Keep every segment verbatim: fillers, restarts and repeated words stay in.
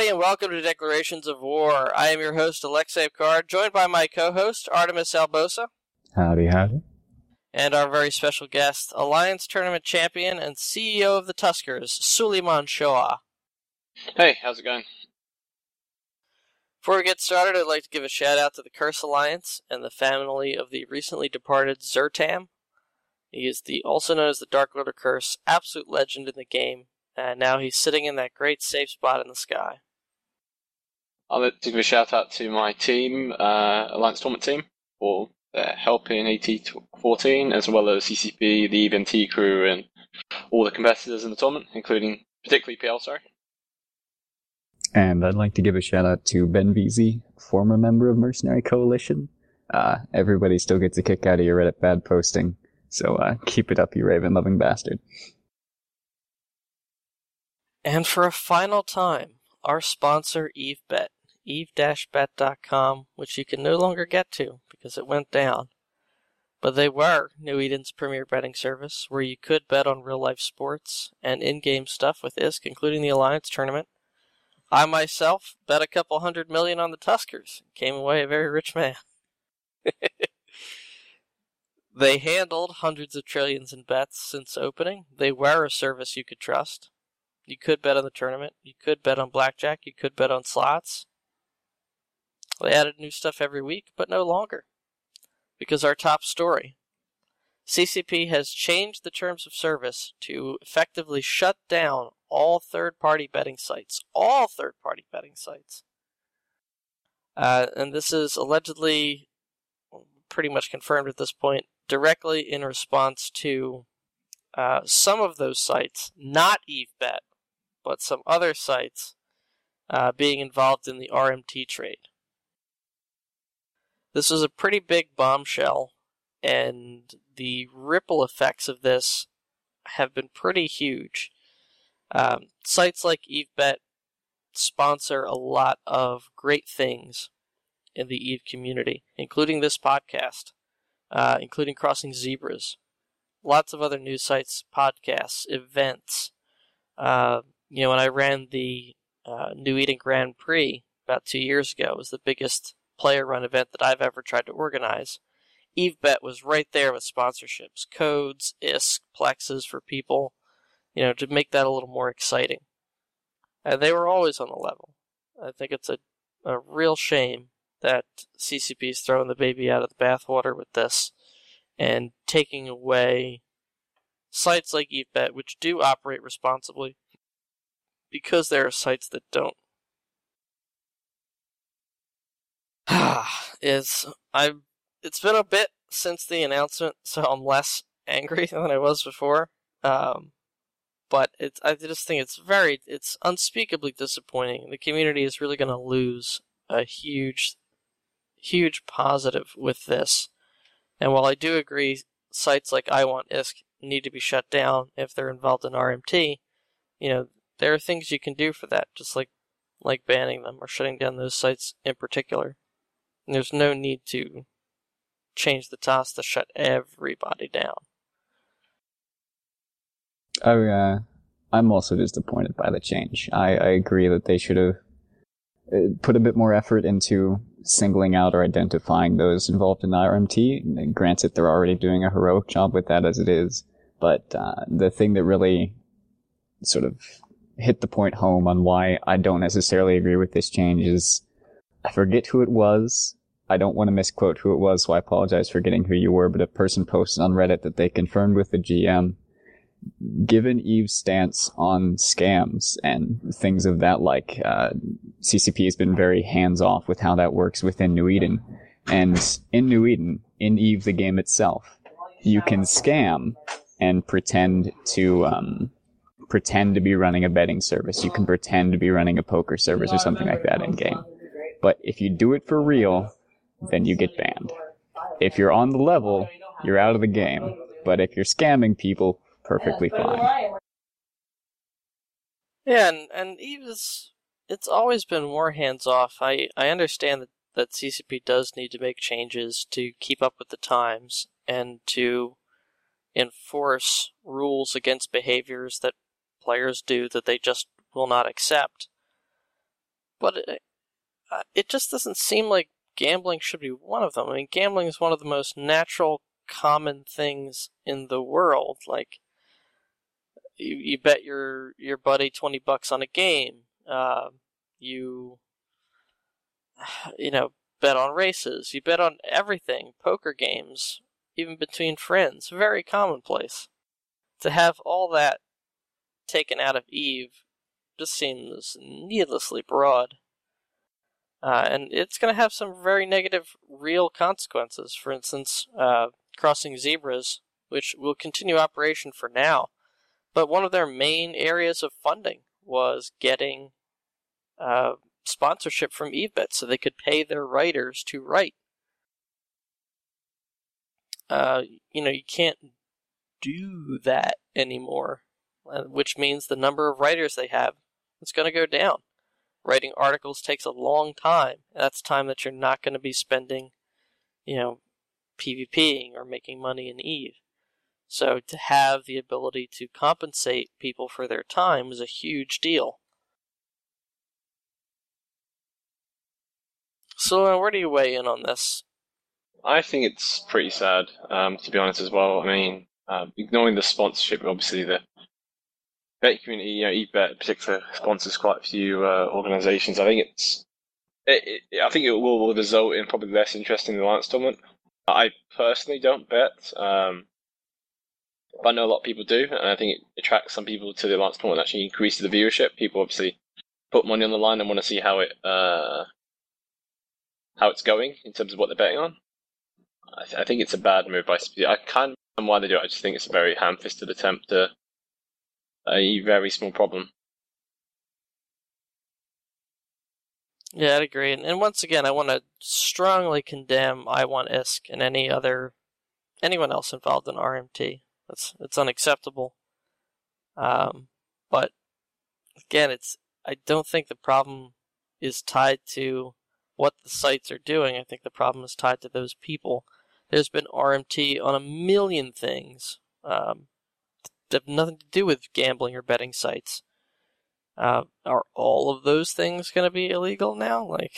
everybody, and welcome to Declarations of War. I am your host, Alexei Card, joined by my co-host, Artemis Albosa. Howdy, howdy. And our very special guest, Alliance Tournament Champion and C E O of the Tuskers, Suleiman Shoah. Hey, how's it going? Before we get started, I'd like to give a shout-out to the Curse Alliance and the family of the recently departed Zertam. He is the also known as the Dark Lord of Curse, absolute legend in the game. And now he's sitting in that great safe spot in the sky. I'd like to give a shout out to my team, uh, Alliance Tournament team, for their help in A T fourteen, as well as C C P, the E V N T crew, and all the competitors in the tournament, including particularly P L, sorry. And I'd like to give a shout out to Ben Veazey, former member of Mercenary Coalition. Uh, everybody still gets a kick out of your Reddit bad posting, so uh, keep it up, you raven-loving bastard. And for a final time, our sponsor, EveBet, eve dash bet dot com, which you can no longer get to because it went down. But they were New Eden's premier betting service, where you could bet on real-life sports and in-game stuff with I S K, including the Alliance Tournament. I myself bet a couple hundred million on the Tuskers, came away a very rich man. They handled hundreds of trillions in bets since opening. They were a service you could trust. You could bet on the tournament. You could bet on blackjack. You could bet on slots. They added new stuff every week, but no longer. Because our top story, C C P has changed the terms of service to effectively shut down all third-party betting sites. All third-party betting sites. Uh, and this is allegedly, pretty much confirmed at this point, directly in response to uh, some of those sites, not EveBet, but some other sites uh, being involved in the R M T trade. This was a pretty big bombshell, and the ripple effects of this have been pretty huge. Um, sites like EveBet sponsor a lot of great things in the Eve community, including this podcast, uh, including Crossing Zebras, lots of other news sites, podcasts, events. Uh, You know, when I ran the uh, New Eden Grand Prix about two years ago, it was the biggest player-run event that I've ever tried to organize. EveBet was right there with sponsorships, codes, I S K, plexes for people, you know, to make that a little more exciting. And they were always on the level. I think it's a, a real shame that C C P is throwing the baby out of the bathwater with this and taking away sites like EveBet, which do operate responsibly, because there are sites that don't. is I it's been a bit since the announcement, so I'm less angry than I was before. Um, but it's I just think it's very it's unspeakably disappointing. The community is really going to lose a huge, huge positive with this. And while I do agree, sites like I Want I S K need to be shut down if they're involved in R M T, you know, there are things you can do for that, just like like banning them or shutting down those sites in particular. And there's no need to change the toss to shut everybody down. Oh, uh, I'm also disappointed by the change. I, I agree that they should have put a bit more effort into singling out or identifying those involved in R M T. And granted, they're already doing a heroic job with that as it is. But uh, the thing that really sort of hit the point home on why I don't necessarily agree with this change is, I forget who it was. I don't want to misquote who it was, so I apologize for getting who you were, but a person posted on Reddit that they confirmed with the G M, given Eve's stance on scams and things of that like, uh, C C P has been very hands-off with how that works within New Eden. And in New Eden, in Eve the game itself, you can scam and pretend to, um, pretend to be running a betting service. You can pretend to be running a poker service or something like that in game. But if you do it for real, then you get banned. If you're on the level, you're out of the game. But if you're scamming people, perfectly fine. Yeah, and, and Eve is, it's always been more hands-off. I, I understand that, that C C P does need to make changes to keep up with the times and to enforce rules against behaviors that players do that they just will not accept. but it, uh, it just doesn't seem like gambling should be one of them. I mean, gambling is one of the most natural, common things in the world. Like, you, you bet your, your buddy twenty bucks on a game. Uh, you, you know, bet on races. You bet on everything. Poker games, even between friends. Very commonplace. To have all that taken out of EVE just seems needlessly broad. Uh, and it's going to have some very negative real consequences. For instance, uh, Crossing Zebras, which will continue operation for now, but one of their main areas of funding was getting uh, sponsorship from EveBet so they could pay their writers to write. Uh, you know, you can't do that anymore, which means the number of writers they have is going to go down. Writing articles takes a long time. That's time that you're not going to be spending, you know, PvPing or making money in EVE. So to have the ability to compensate people for their time is a huge deal. So where do you weigh in on this? I think it's pretty sad, um, to be honest as well. I mean, um, ignoring the sponsorship, obviously the bet community, you know, eBet in particular sponsors quite a few uh, organisations. I think it's, it, it, I think it will, will result in probably less interest in the Alliance tournament. I personally don't bet, um, but I know a lot of people do, and I think it attracts some people to the Alliance tournament. Actually, increases the viewership. People obviously put money on the line and want to see how it uh, how it's going in terms of what they're betting on. I, th- I think it's a bad move by Speed. I can't understand why they do it. I just think it's a very ham-fisted attempt to a very small problem. Yeah, I'd agree. And once again, I want to strongly condemn I Want I S K and any other anyone else involved in R M T. It's it's unacceptable. Um, but again, it's I don't think the problem is tied to what the sites are doing. I think the problem is tied to those people. There's been R M T on a million things um, that have nothing to do with gambling or betting sites. Uh, are all of those things going to be illegal now? Like,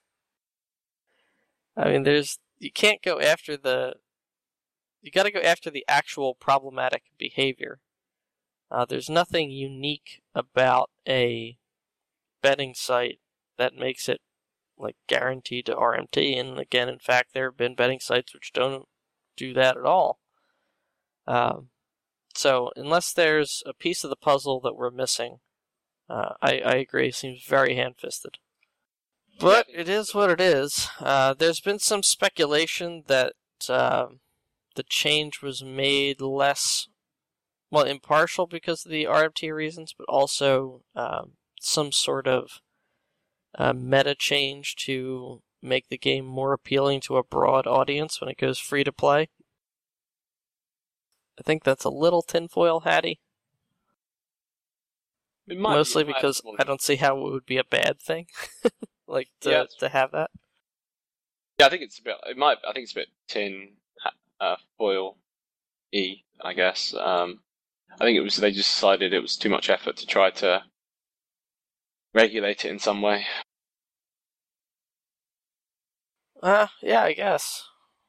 I mean, there's you can't go after the. You got to go after the actual problematic behavior. Uh, there's nothing unique about a betting site that makes it like guaranteed to R M T. And again, in fact, there have been betting sites which don't do that at all. Um, so unless there's a piece of the puzzle that we're missing, uh, I, I agree. It seems very hand-fisted. But it is what it is. Uh, there's been some speculation that uh, the change was made less, well, impartial because of the R M T reasons, but also um, some sort of uh, meta change to make the game more appealing to a broad audience when it goes free to play. I think that's a little tinfoil hatty. Mostly be, because I don't see how it would be a bad thing, like to yeah, to have that. Yeah, I think it's a bit. It might. I think it's a bit tin uh, foil y. I guess. Um, I think it was. They just decided it was too much effort to try to regulate it in some way. Uh, yeah, I guess.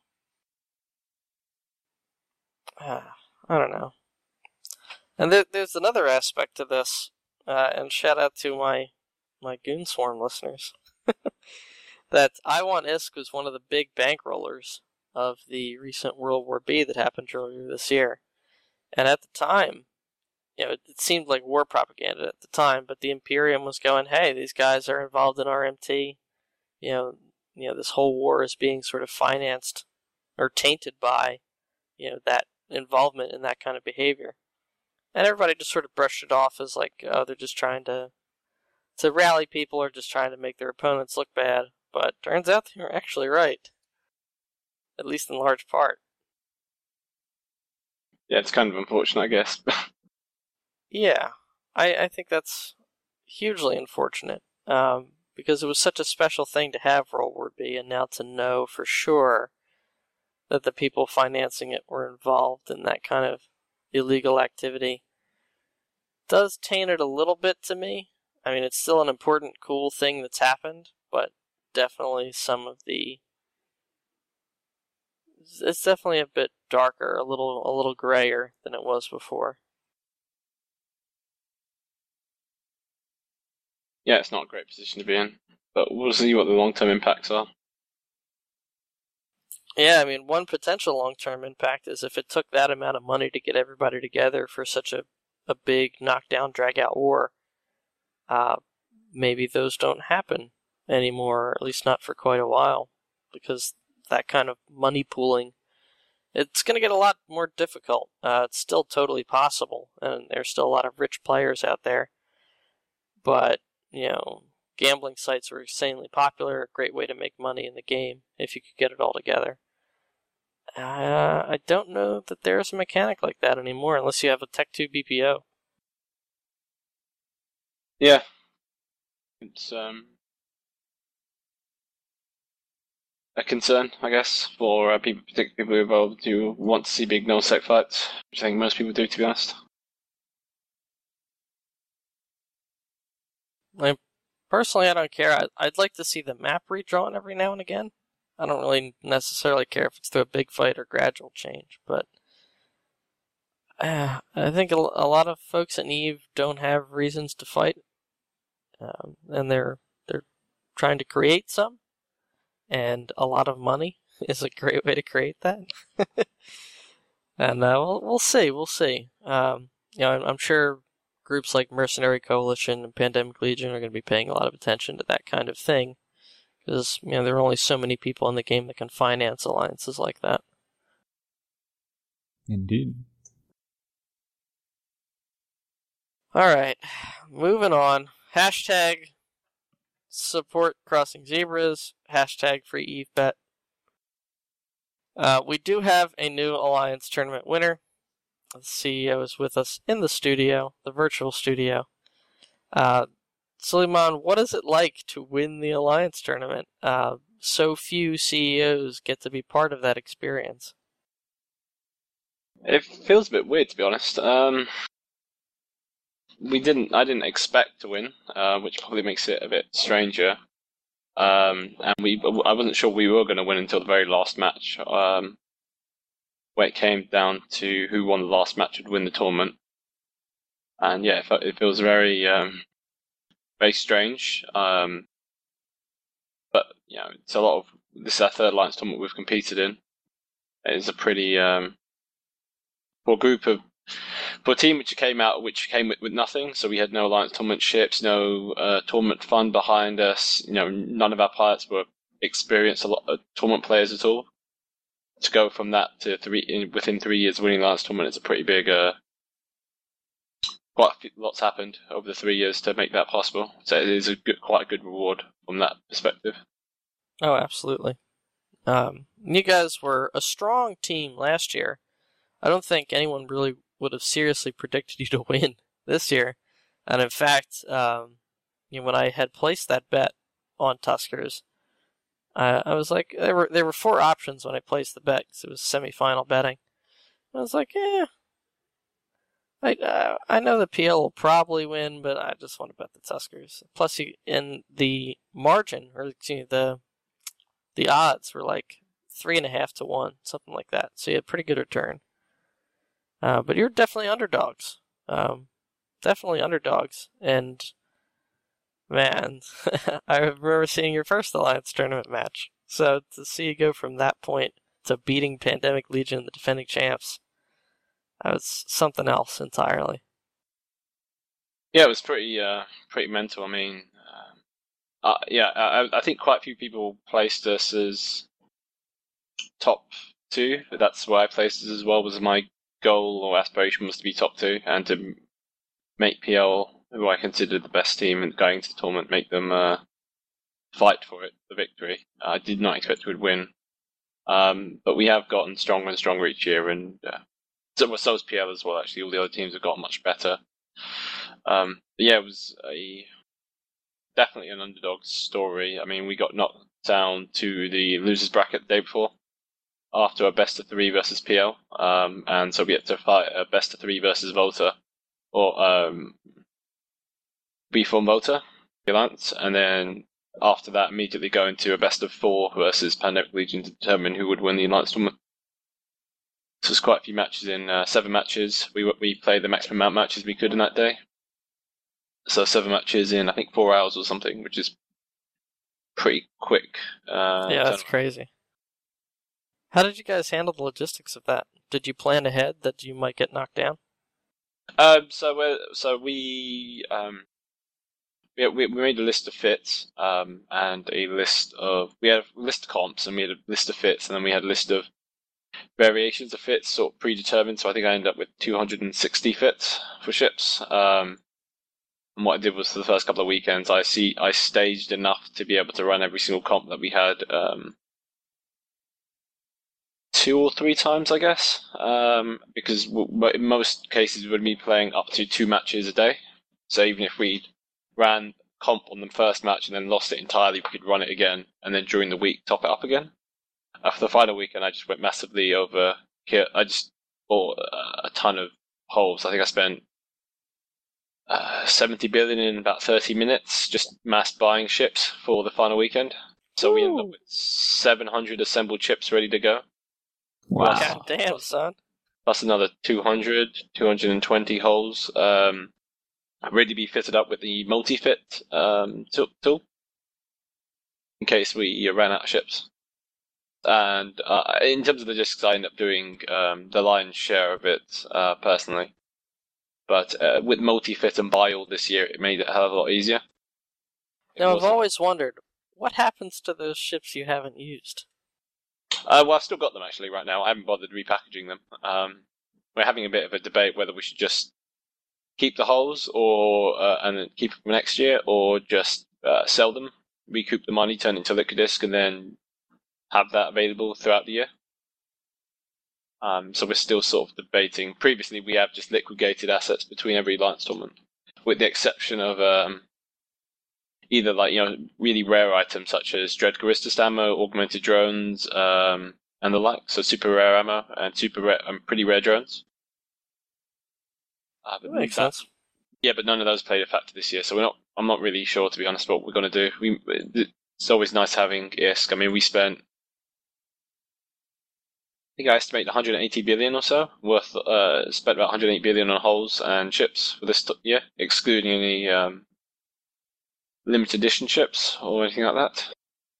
Uh, I don't know. And there, there's another aspect to this. Uh, and shout out to my my Goonswarm listeners. That I Want I S K was one of the big bankrollers of the recent World War B that happened earlier this year. And at the time, you know, it, it seemed like war propaganda at the time, but the Imperium was going, hey, these guys are involved in R M T. You know, you know, this whole war is being sort of financed or tainted by, you know, that involvement in that kind of behavior. And everybody just sort of brushed it off as like, oh, they're just trying to to rally people or just trying to make their opponents look bad. But turns out they were actually right. At least in large part. Yeah, it's kind of unfortunate, I guess. Yeah, I, I think that's hugely unfortunate. Um, because it was such a special thing to have World War B, and now to know for sure that the people financing it were involved in that kind of illegal activity does taint it a little bit to me. I mean, it's still an important, cool thing that's happened, but definitely some of the... It's definitely a bit darker, a little a little grayer than it was before. Yeah, it's not a great position to be in, but we'll see what the long-term impacts are. Yeah, I mean, one potential long-term impact is if it took that amount of money to get everybody together for such a, a big knockdown, drag-out war, uh, maybe those don't happen anymore, or at least not for quite a while, because that kind of money pooling, it's going to get a lot more difficult. Uh, it's still totally possible, and there's still a lot of rich players out there, but, you know, gambling sites were insanely popular, a great way to make money in the game if you could get it all together. Uh, I don't know that there's a mechanic like that anymore, unless you have a Tech two B P O. Yeah. It's, um... a concern, I guess, for uh, people, particularly people involved who want to see big null-sec fights, which I think most people do, to be honest. I, personally, I don't care. I, I'd like to see the map redrawn every now and again. I don't really necessarily care if it's through a big fight or gradual change, but uh, I think a, a lot of folks at Neve don't have reasons to fight, um, and they're they're trying to create some. And a lot of money is a great way to create that. and uh, we'll we'll see, we'll see. Um, you know, I'm, I'm sure groups like Mercenary Coalition and Pandemic Legion are going to be paying a lot of attention to that kind of thing, because you know there are only so many people in the game that can finance alliances like that. Indeed. All right, moving on. Hashtag support Crossing Zebras. Hashtag free EveBet. Uh, we do have a new Alliance tournament winner. The C E O is with us in the studio, the virtual studio. Uh, Suleiman, what is it like to win the Alliance tournament? Uh, so few C E Os get to be part of that experience. It feels a bit weird, to be honest. Um, we didn't. I didn't expect to win, uh, which probably makes it a bit stranger. Um, and we, I wasn't sure we were going to win until the very last match, um, where it came down to who won the last match would win the tournament. And yeah, it, it feels very, um, very strange. Um, but you know, it's a lot of this is our third Alliance tournament we've competed in. It's a pretty um, for a group of for a team which came out which came with, with nothing. So we had no Alliance tournament ships, no uh, tournament fund behind us. You know, none of our pilots were experienced a lot of tournament players at all. To go from that to three in, within three years winning Alliance tournament is a pretty big. Uh, quite a few, lots happened over the three years to make that possible. So it is a good, quite a good reward from that perspective. Oh, absolutely. Um, you guys were a strong team last year. I don't think anyone really would have seriously predicted you to win this year. And in fact, um, you know, when I had placed that bet on Tuskers, uh, I was like, there were there were four options when I placed the bet because it was semifinal betting. I was like, eh, I uh, I know the P L will probably win, but I just want to bet the Tuskers. Plus, you, in the margin, or excuse me, the the odds were like three and a half to one, something like that. So you had a pretty good return. Uh, but you're definitely underdogs. Um, definitely underdogs. And, man, I remember seeing your first Alliance tournament match. So to see you go from that point to beating Pandemic Legion, the defending champs, that was something else entirely. Yeah, it was pretty uh, pretty mental. I mean, uh, uh, yeah, I, I think quite a few people placed us as top two. But that's why I placed us as well, was my goal or aspiration was to be top two and to make P L, who I considered the best team and going to the tournament, make them uh, fight for it, the victory. I did not expect we would win, um, but we have gotten stronger and stronger each year, and uh, so, so has P L as well. Actually, all the other teams have gotten much better. Um, but yeah, it was a definitely an underdog story. I mean, we got knocked down to the losers bracket the day before, after a best of three versus P L, um, and so we had to fight a best of three versus Volta, or um, B four Motor, Alliance, and then after that, immediately go into a best of four versus Pandemic Legion to determine who would win the Alliance tournament. So there's quite a few matches in uh, seven matches. We we played the maximum amount of matches we could in that day. So seven matches in I think four hours or something, which is pretty quick. Uh, yeah, that's crazy. How did you guys handle the logistics of that? Did you plan ahead that you might get knocked down? Um, so we so we um, we we made a list of fits um, and a list of we had a list of comps and we had a list of fits and then we had a list of variations of fits sort of predetermined. So I think I ended up with two hundred sixty fits for ships. Um, and what I did was for the first couple of weekends, I see I staged enough to be able to run every single comp that we had. Um, two or three times, I guess, um, because w- in most cases we'd be playing up to two matches a day. So even if we ran comp on the first match and then lost it entirely, we could run it again, and then during the week top it up again. After the final weekend, I just went massively over here. I just bought a ton of holes. I think I spent uh, seventy billion in about thirty minutes just mass buying ships for the final weekend. So Ooh. we ended up with seven hundred assembled ships ready to go. Wow. God damn, son. Plus another two hundred, two hundred twenty holes um, ready to be fitted up with the multi-fit um, tool in case we ran out of ships. And uh, in terms of logistics, I ended up doing um, the lion's share of it uh, personally. But uh, with multi-fit and buy all this year, it made it a hell of a lot easier. It now, I've wasn't... always wondered, what happens to those ships you haven't used? Uh, well, I've still got them actually right now. I haven't bothered repackaging them. Um, we're having a bit of a debate whether we should just keep the holes or uh, and then keep them for next year, or just uh, sell them, recoup the money, turn it into liquid disc, and then have that available throughout the year. Um, so we're still sort of debating. Previously, we have just liquidated assets between every Alliance tournament, with the exception of um, either like you know really rare items such as Dread Charistus ammo, augmented drones, um, and the like. So super rare ammo and super rare and pretty rare drones. Uh, that makes that, sense. Yeah, but none of those played a factor this year, so we're not. I'm not really sure, to be honest, what we're going to do. We, it's always nice having I S K. I mean, we spent. I think I estimate one hundred eighty billion or so worth. Uh, spent about one hundred eight billion on hulls and ships for this year, excluding any um, limited edition ships or anything like that.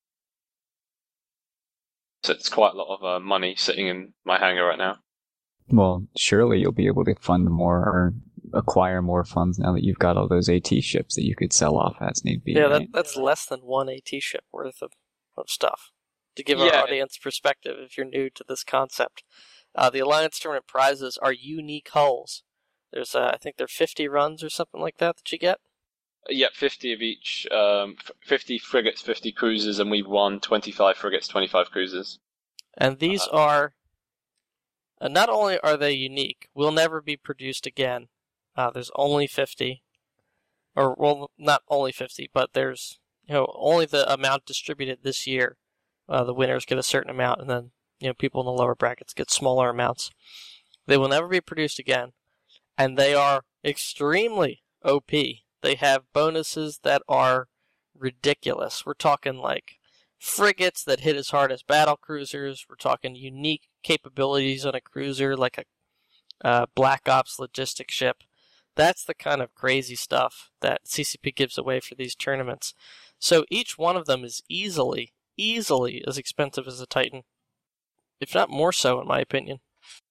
So it's quite a lot of uh, money sitting in my hangar right now. Well, surely you'll be able to fund more or acquire more funds now that you've got all those AT ships that you could sell off as need be. Yeah, right? that, that's less than one AT ship worth of, of stuff. To give yeah. our audience perspective, if you're new to this concept, uh, the Alliance Tournament prizes are unique hulls. There's, uh, I think there are fifty runs or something like that that you get. Yeah, fifty of each. Um, fifty frigates, fifty cruisers, and we've won twenty-five frigates, twenty-five cruisers. And these uh, are, uh, not only are they unique, will never be produced again. Uh, there's only fifty, or well, not only fifty, but there's you know only the amount distributed this year. Uh, the winners get a certain amount, and then you know people in the lower brackets get smaller amounts. They will never be produced again, and they are extremely O P. They have bonuses that are ridiculous. We're talking like frigates that hit as hard as battle cruisers. We're talking unique capabilities on a cruiser like a uh, Black Ops logistic ship. That's the kind of crazy stuff that C C P gives away for these tournaments. So each one of them is easily, easily as expensive as a Titan, if not more so, in my opinion.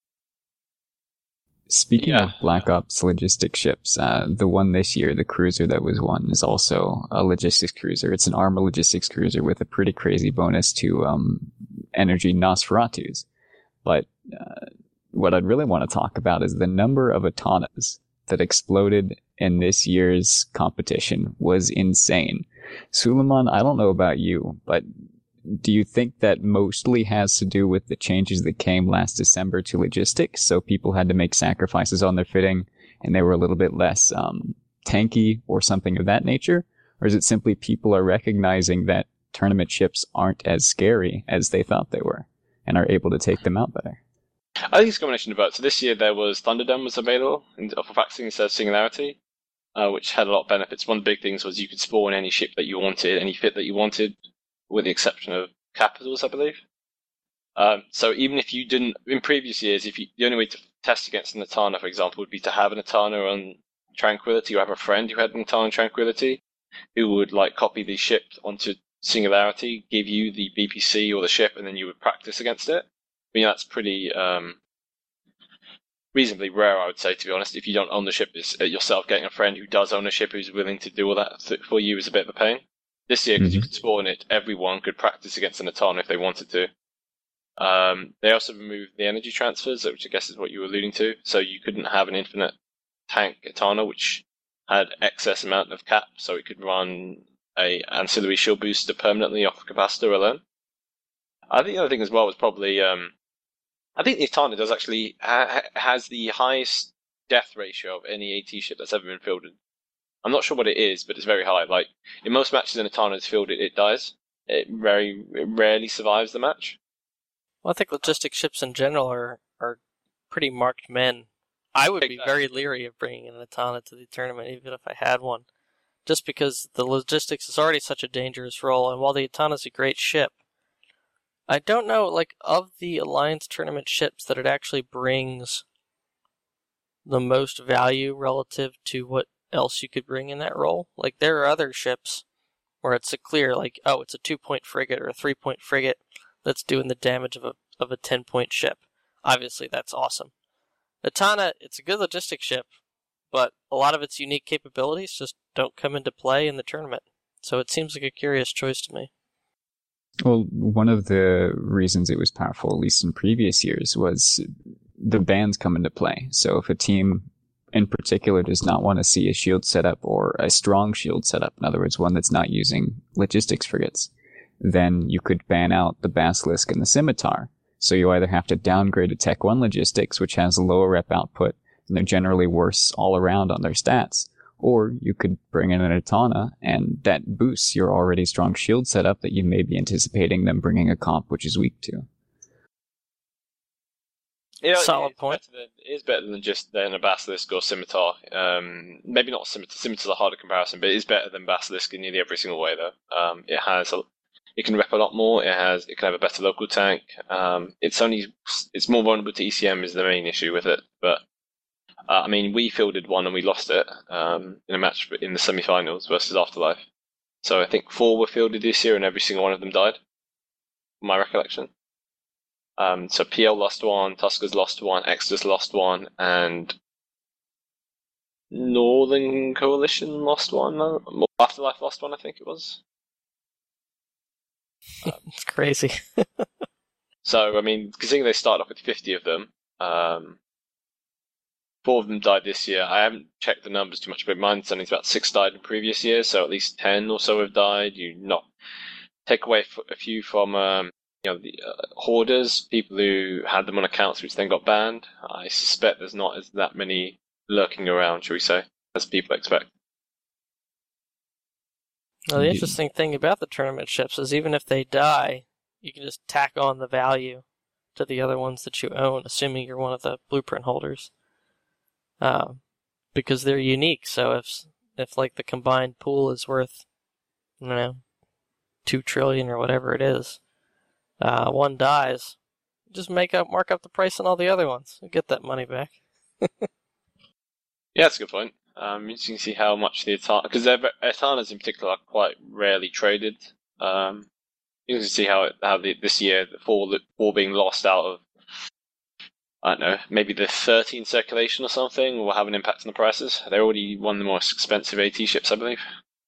Speaking yeah. of Black Ops logistic ships, uh, the one this year, the cruiser that was won, is also a logistics cruiser. It's an armor logistics cruiser with a pretty crazy bonus to um, energy Nosferatus. But uh, what I'd really want to talk about is the number of Atanas that exploded in this year's competition was insane. Suleiman, I don't know about you, but do you think that mostly has to do with the changes that came last December to logistics? So people had to make sacrifices on their fitting and they were a little bit less um, tanky or something of that nature? Or is it simply people are recognizing that tournament ships aren't as scary as they thought they were and are able to take them out better? I think it's a combination of both. So this year there was Thunderdome was available for Faxing instead of Singularity. uh, which had a lot of benefits. One of the big things was you could spawn any ship that you wanted, any fit that you wanted, with the exception of capitals, I believe. Um, so even if you didn't, in previous years, if you, the only way to test against an Etana, for example, would be to have an Etana on Tranquility, or have a friend who had an Etana on Tranquility, who would like copy the ship onto Singularity, give you the B P C or the ship, and then you would practice against it. I mean, that's pretty um, reasonably rare, I would say, to be honest. If you don't own the ship yourself, getting a friend who does own a ship who's willing to do all that for you is a bit of a pain. This year, because mm-hmm. you could spawn it, everyone could practice against an Etana if they wanted to. Um, they also removed the energy transfers, which I guess is what you were alluding to. So you couldn't have an infinite tank Etana, which had excess amount of cap, so it could run a ancillary shield booster permanently off capacitor alone. I think the other thing as well was probably, um, I think the Etana does actually ha- has the highest death ratio of any AT ship that's ever been fielded. I'm not sure what it is, but it's very high. Like in most matches, an Etana is fielded, it dies. It very it rarely survives the match. Well, I think logistic ships in general are are pretty marked men. I would be very leery of bringing an Etana to the tournament, even if I had one, just because the logistics is already such a dangerous role. And while the Etana is a great ship, I don't know, like, of the Alliance tournament ships that it actually brings the most value relative to what else you could bring in that role. Like, there are other ships where it's a clear, like, oh, it's a two-point frigate or a three-point frigate that's doing the damage of a of a ten-point ship. Obviously, that's awesome. Etana, it's a good logistic ship, but a lot of its unique capabilities just don't come into play in the tournament. So it seems like a curious choice to me. Well, one of the reasons it was powerful, at least in previous years, was the bans come into play. So if a team in particular does not want to see a shield setup or a strong shield setup, in other words, one that's not using logistics frigates, then you could ban out the Basilisk and the Scimitar. So you either have to downgrade to Tech one Logistics, which has a lower rep output, and they're generally worse all around on their stats, or you could bring in an Etana, and that boosts your already strong shield setup that you may be anticipating them bringing a comp which is weak to. You know, Solid it point. Than, it is better than just then a Basilisk or Scimitar. Um, maybe not Scimitar. Scimitar's a harder comparison, but it is better than Basilisk in nearly every single way, though. Um, it has a, it can rep a lot more. It has it can have a better local tank. Um, it's only it's more vulnerable to E C M is the main issue with it. But uh, I mean, we fielded one and we lost it um, in a match in the semi-finals versus Afterlife. So I think four were fielded this year, and every single one of them died. From my recollection. Um, so P L lost one, Tuskers lost one, Exodus lost one, and Northern Coalition lost one. No? Afterlife lost one, I think it was. Um, it's crazy. So, I mean, considering they started off with fifty of them, um, four of them died this year. I haven't checked the numbers too much, but my understanding is about six died in previous years, so at least ten or so have died. You not take away a few from um, you know the uh, hoarders, people who had them on accounts which then got banned. I suspect there's not as that many lurking around, shall we say, as people expect. Well, the interesting thing about the tournament ships is even if they die, you can just tack on the value to the other ones that you own, assuming you're one of the blueprint holders, um, because they're unique. So if if like the combined pool is worth, you know, two trillion or whatever it is, uh, one dies, just make up mark up the price on all the other ones and get that money back. Yeah, that's a good point. Um, you can see how much the Etana, because Etanas in particular are quite rarely traded. Um, you can see how it, how the, this year the four the four being lost out of I don't know maybe the thirteen circulation or something will have an impact on the prices. They're already one of the most expensive AT ships, I believe.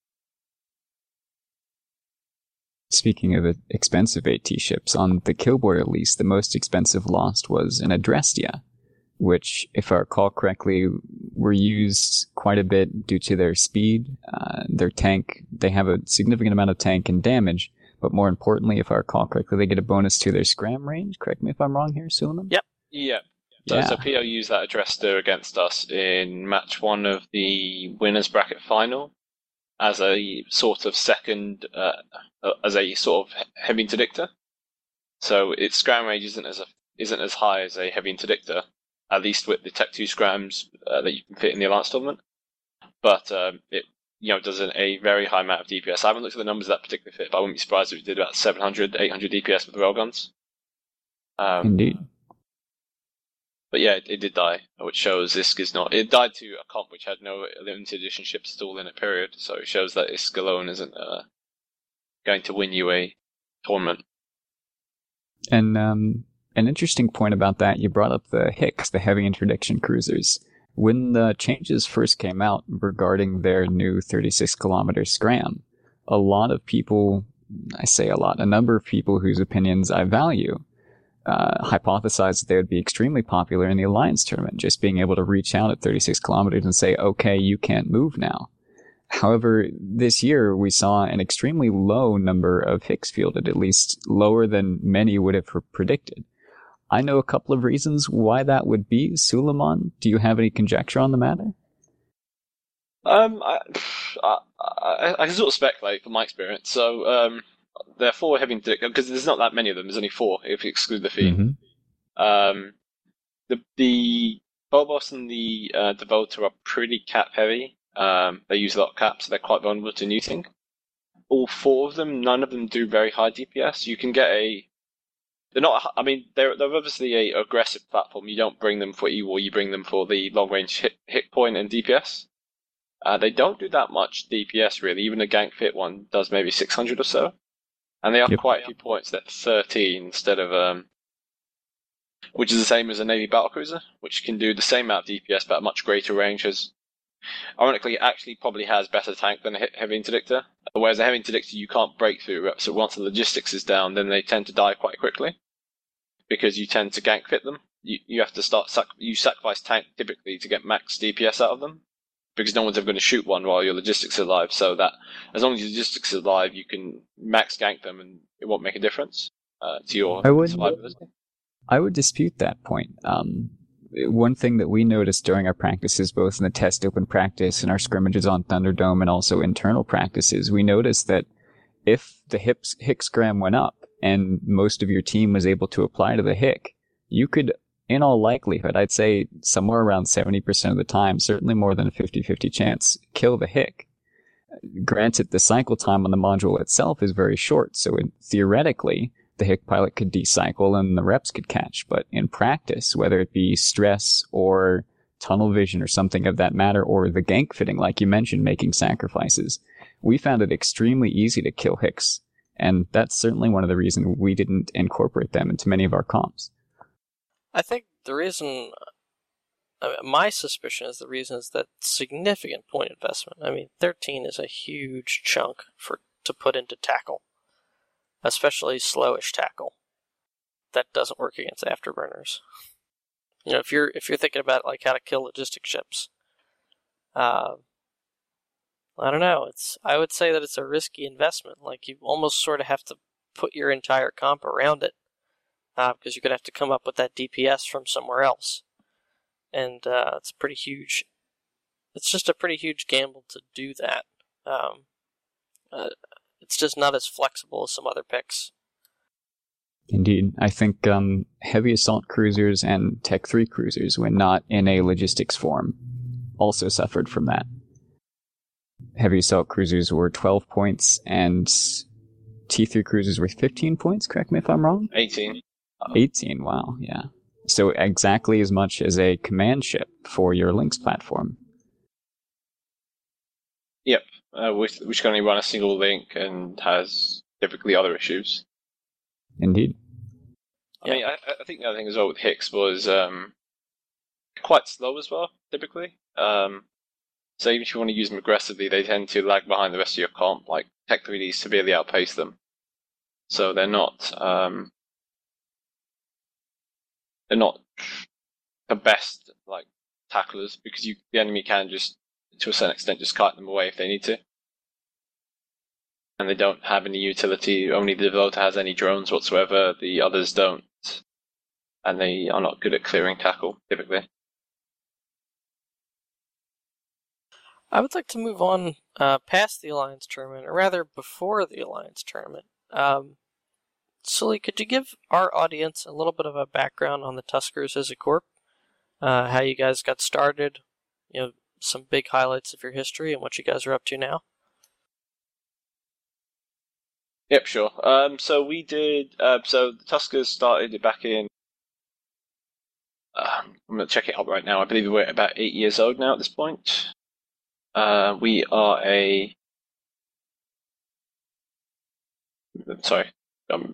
Speaking of expensive AT ships, on the Killboy at least, the most expensive lost was an Adrestia, which, if I recall correctly, were used quite a bit due to their speed, uh, their tank. They have a significant amount of tank and damage, but more importantly, if I recall correctly, they get a bonus to their scram range. Correct me if I'm wrong here, Suleiman? Yep. Yep. So, yeah. so P L used that Adrestia against us in match one of the winners bracket final as a sort of second, uh, as a sort of heavy interdictor. So its scram range isn't as a, isn't as high as a heavy interdictor, at least with the Tech two scrams uh, that you can fit in the Alliance tournament. but um, it you know does an, a very high amount of D P S. I haven't looked at the numbers of that particular fit, but I wouldn't be surprised if it did about seven hundred, eight hundred D P S with the railguns. Um, Indeed. But yeah, it, it did die, which shows ISK is not. It died to a comp which had no limited edition ships at all in it, period. So it shows that ISK alone isn't uh, going to win you a tournament. And um, an interesting point about that, you brought up the Hicks, the heavy interdiction cruisers. When the changes first came out regarding their new thirty-six kilometer scram, a lot of people, I say a lot, a number of people whose opinions I value, uh, hypothesized that they would be extremely popular in the Alliance tournament, just being able to reach out at thirty-six kilometers and say, okay, you can't move now. However, this year we saw an extremely low number of Hicks fielded, at least lower than many would have predicted. I know a couple of reasons why that would be. Suleiman, do you have any conjecture on the matter? Um, I, I, I, I can sort of speculate from my experience. So, um, there are four heavy interdictors, because there's not that many of them. There's only four if you exclude the Fiend. Mm-hmm. Um, the the Phobos and the uh, Devoter are pretty cap heavy. Um, they use a lot of caps, so they're quite vulnerable to neuting. All four of them, none of them do very high D P S. You can get a They're not. I mean, they're they're obviously a aggressive platform. You don't bring them for E W A R. You bring them for the long range hit, hit point and D P S. Uh, they don't do that much D P S really. Even a gank fit one does maybe six hundred or so, and they have yep. quite a few points. They're thirteen instead of um, which is the same as a Navy battlecruiser, which can do the same amount of D P S but at much greater range. Has ironically it actually probably has better tank than a heavy interdictor. Whereas a heavy interdictor you can't break through, so once the logistics is down, then they tend to die quite quickly because you tend to gank fit them. You you have to start sac- you sacrifice tank typically to get max D P S out of them because no one's ever going to shoot one while your logistics are alive. So that as long as your logistics is alive, you can max gank them and it won't make a difference uh, to your I would, survivability. I would dispute that point. Um, one thing that we noticed during our practices, both in the test open practice and our scrimmages on Thunderdome and also internal practices, we noticed that if the Hicks, Hicks gram went up and most of your team was able to apply to the Hick, you could, in all likelihood, I'd say somewhere around seventy percent of the time, certainly more than a fifty-fifty chance, kill the Hick. Granted, the cycle time on the module itself is very short, so it, theoretically, the Hick pilot could decycle and the reps could catch. But in practice, whether it be stress or tunnel vision or something of that matter, or the gank fitting, like you mentioned, making sacrifices, we found it extremely easy to kill Hicks. And that's certainly one of the reasons we didn't incorporate them into many of our comps. I think the reason, I mean, my suspicion is the reason is that significant point investment. I mean, thirteen is a huge chunk for to put into tackle. Especially slowish tackle. That doesn't work against afterburners. You know, if you're if you're thinking about like how to kill logistic ships, uh, I don't know. It's I would say that it's a risky investment. Like you almost sort of have to put your entire comp around it, uh, because you're gonna have to come up with that D P S from somewhere else, and uh, it's pretty huge. It's just a pretty huge gamble to do that. Um, uh, It's just not as flexible as some other picks. Indeed. I think um, heavy assault cruisers and Tech three cruisers, when not in a logistics form, also suffered from that. Heavy assault cruisers were twelve points, and T three cruisers were fifteen points, correct me if I'm wrong? eighteen. eighteen, wow, yeah. So exactly as much as a command ship for your Lynx platform. Yep. Uh, which, which can only run a single link and has typically other issues. Indeed. I yeah. mean, I, I think the other thing as well with Hicks was um, quite slow as well, typically. Um, so even if you want to use them aggressively, they tend to lag behind the rest of your comp. Like, Tech three D severely outpace them. So they're not um, they're not the best like tacklers because you the enemy can just to a certain extent just kite them away if they need to. And they don't have any utility. Only the Devoter has any drones whatsoever. The others don't. And they are not good at clearing tackle, typically. I would like to move on uh, past the Alliance tournament, or rather before the Alliance tournament. Um, Sully, could you give our audience a little bit of a background on the Tuskers as a corp? Uh, how you guys got started, you know, some big highlights of your history and what you guys are up to now? Yep, sure. Um, so we did. Uh, so the Tuskers started back in. Uh, I'm going to check it up right now. I believe we're about eight years old now at this point. Uh, we are a. Sorry. Um,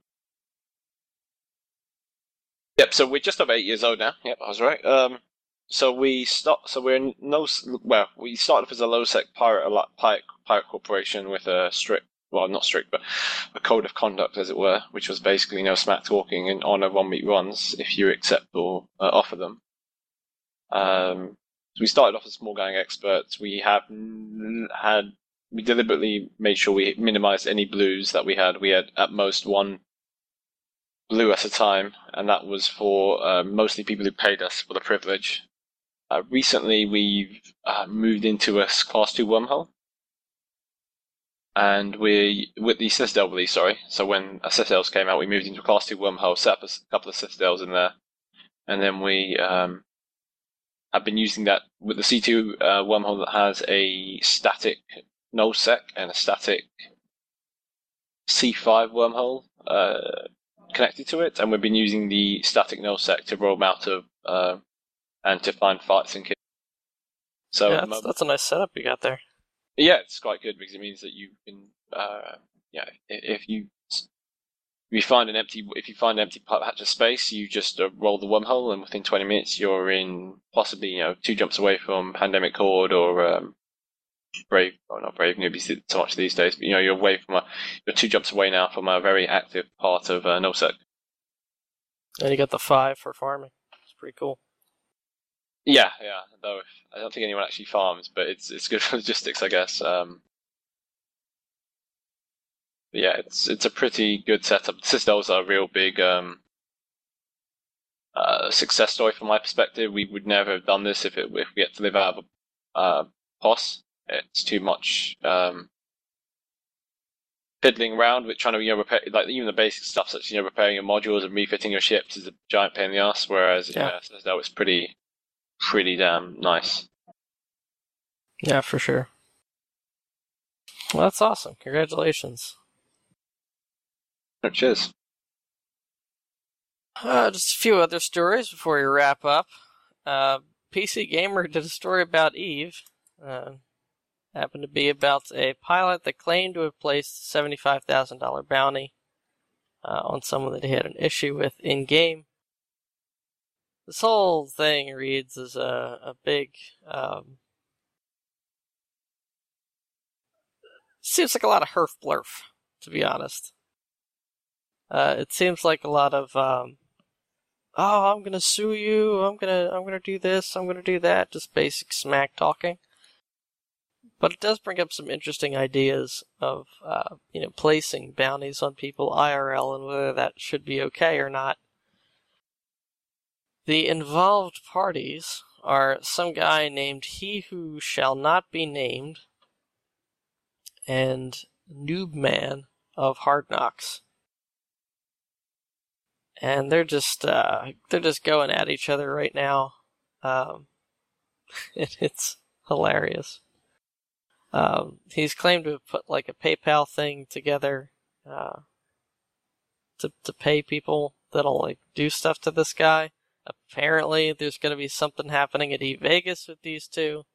yep. So we're just over eight years old now. Yep, I was right. Um, so we start. So we're no. Well, we started off as a low-sec pirate, pirate, pirate corporation with a strict. Well, not strict, but a code of conduct, as it were, which was basically no smack talking and honor one-week runs if you accept or uh, offer them. Um, so we started off as small gang experts. We have had we deliberately made sure we minimized any blues that we had. We had at most one blue at a time, and that was for uh, mostly people who paid us for the privilege. Uh, recently, we've uh, moved into a class two wormhole. And we, with the Citadel release, sorry, so when Citadels came out, we moved into a Class two wormhole, set up a couple of Citadels in there, and then we um, have been using that with the C two uh, wormhole that has a static nullsec and a static C five wormhole uh, connected to it, and we've been using the static nullsec to roam out of uh, and to find fights and kills. So yeah, that's, that's a nice setup you got there. Yeah, it's quite good because it means that you can, uh, yeah, if you if you find an empty if you find an empty patch of space, you just uh, roll the wormhole, and within twenty minutes you're in possibly you know two jumps away from Pandemic Horde or um, Brave. Oh, not Brave newbies so much these days, but you know you're away from a you're two jumps away now from a very active part of uh, nullsec. And you got the five for farming. It's pretty cool. Yeah, yeah. Though I don't think anyone actually farms, but it's it's good for logistics, I guess. Um, but yeah, it's it's a pretty good setup. The Citadels are a real big um, uh, success story from my perspective. We would never have done this if it if we had to live out of a uh, P O S. It's too much um, fiddling around with trying to you know repair like even the basic stuff such as you know repairing your modules and refitting your ships is a giant pain in the ass. Whereas yeah, yeah Citadel is pretty. Pretty damn nice. Yeah, for sure. Well, that's awesome. Congratulations. Oh, cheers. Uh, just a few other stories before we wrap up. Uh, P C Gamer did a story about Eve. Uh, happened to be about a pilot that claimed to have placed a seventy-five thousand dollars bounty uh, on someone that he had an issue with in-game. This whole thing reads as a, a big, um, seems like a lot of herf blurf, to be honest. Uh, it seems like a lot of, um, oh, I'm gonna sue you, I'm gonna, I'm gonna do this, I'm gonna do that, just basic smack talking. But it does bring up some interesting ideas of, uh, you know, placing bounties on people I R L and whether that should be okay or not. The involved parties are some guy named He Who Shall Not Be Named and Noobman of Hard Knocks. And they're just uh, they're just going at each other right now. Um, and it's hilarious. Um, he's claimed to have put like a PayPal thing together uh, to to pay people that'll like do stuff to this guy. Apparently, there's going to be something happening at eVegas with these two.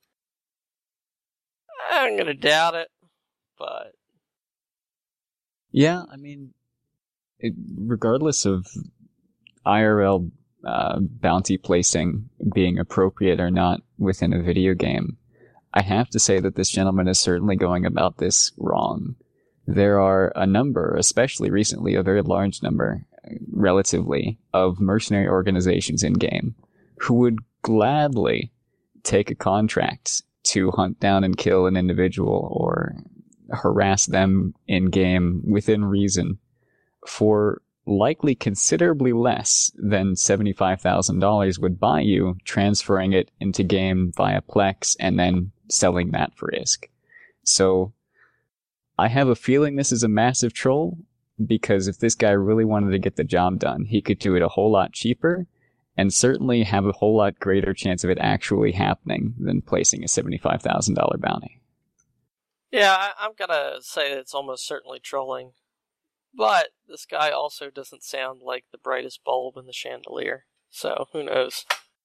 I'm going to doubt it, but... Yeah, I mean, it, regardless of I R L uh, bounty placing being appropriate or not within a video game, I have to say that this gentleman is certainly going about this wrong. There are a number, especially recently, a very large number, relatively, of mercenary organizations in-game who would gladly take a contract to hunt down and kill an individual or harass them in-game within reason for likely considerably less than seventy-five thousand dollars would buy you, transferring it into game via Plex and then selling that for I S K. So I have a feeling this is a massive troll, because if this guy really wanted to get the job done, he could do it a whole lot cheaper and certainly have a whole lot greater chance of it actually happening than placing a seventy-five thousand dollars bounty. Yeah, I, I'm gonna say it's almost certainly trolling. But this guy also doesn't sound like the brightest bulb in the chandelier, so who knows.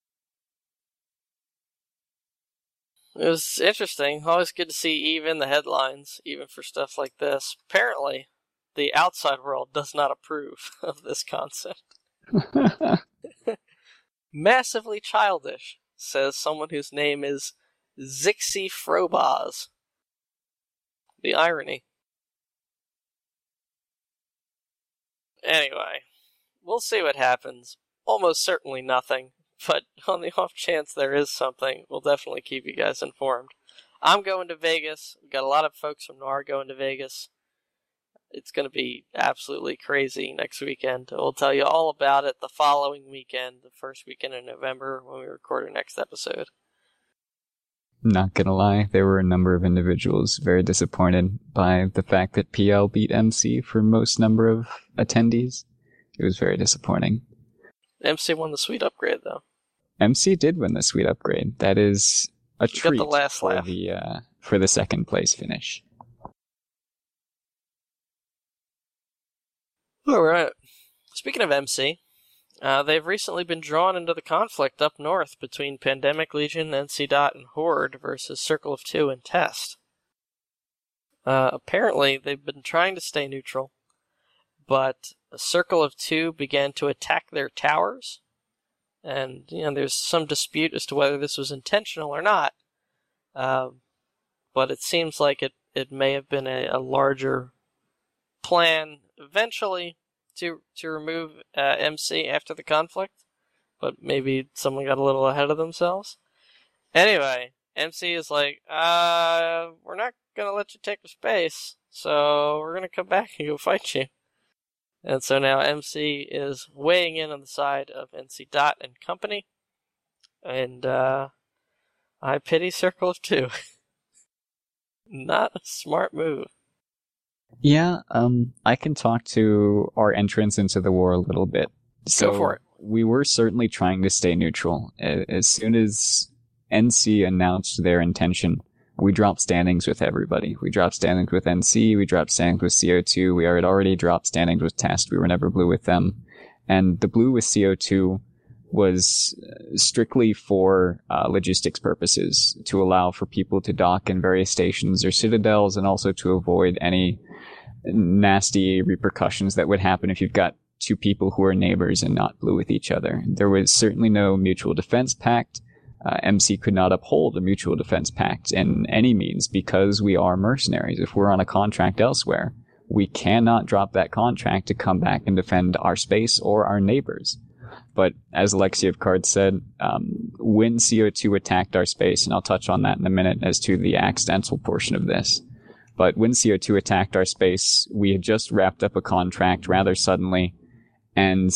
It was interesting. Always good to see Eve in the headlines, even for stuff like this. Apparently, the outside world does not approve of this concept. Massively childish, says someone whose name is Zixi Frobaz. The irony. Anyway, we'll see what happens. Almost certainly nothing, but on the off chance there is something, we'll definitely keep you guys informed. I'm going to Vegas. We've got a lot of folks from Noir going to Vegas. It's going to be absolutely crazy next weekend. We'll tell you all about it the following weekend, the first weekend in November, when we record our next episode. Not gonna lie, there were a number of individuals very disappointed by the fact that P L beat M C for most number of attendees. It was very disappointing. M C won the suite upgrade, though. M C did win the suite upgrade. That is a You treat got the last for laugh. the uh, for the second place finish. All right. Speaking of M C, uh, they've recently been drawn into the conflict up north between Pandemic Legion, N C Dot, and Horde versus Circle of Two and Test. Uh, apparently, they've been trying to stay neutral, but a Circle of Two began to attack their towers, and you know there's some dispute as to whether this was intentional or not. Um, but it seems like it, it may have been a, a larger plan eventually to to remove uh, M C after the conflict, but maybe someone got a little ahead of themselves. Anyway, M C is like, uh, we're not gonna let you take the space, so we're gonna come back and go fight you. And so now M C is weighing in on the side of N C Dot and company, and uh, I pity Circle of Two. Not a smart move. Yeah, um, I can talk to our entrance into the war a little bit. So Go for it. We were certainly trying to stay neutral. As soon as N C announced their intention, we dropped standings with everybody. We dropped standings with N C, we dropped standings with C O two, we had already dropped standings with Test, we were never blue with them. And the blue with C O two was strictly for uh, logistics purposes, to allow for people to dock in various stations or citadels, and also to avoid any nasty repercussions that would happen if you've got two people who are neighbors and not blue with each other. There was certainly no mutual defense pact. Uh, M C could not uphold a mutual defense pact in any means because we are mercenaries. If we're on a contract elsewhere, we cannot drop that contract to come back and defend our space or our neighbors. But as Alexei of Cards said, um, when C O two attacked our space, and I'll touch on that in a minute as to the accidental portion of this, but when C O two attacked our space, we had just wrapped up a contract rather suddenly, and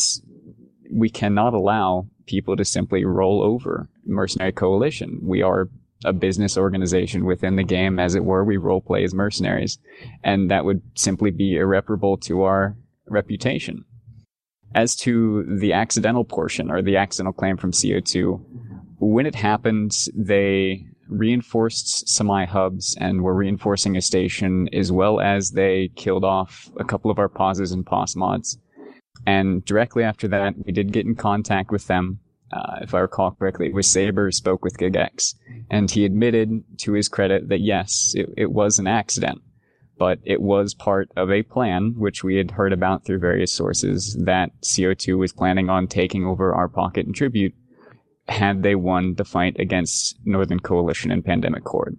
we cannot allow people to simply roll over Mercenary Coalition. We are a business organization within the game, as it were. We roleplay as mercenaries, and that would simply be irreparable to our reputation. As to the accidental portion, or the accidental claim from C O two, when it happened, they reinforced semi hubs and were reinforcing a station, as well as they killed off a couple of our pauses and pos mods. And directly after that, we did get in contact with them. Uh, if I recall correctly, it was Saber who spoke with GigX, and he admitted, to his credit, that yes, it, it was an accident, but it was part of a plan, which we had heard about through various sources, that C O two was planning on taking over our pocket and tribute had they won the fight against Northern Coalition and Pandemic Horde.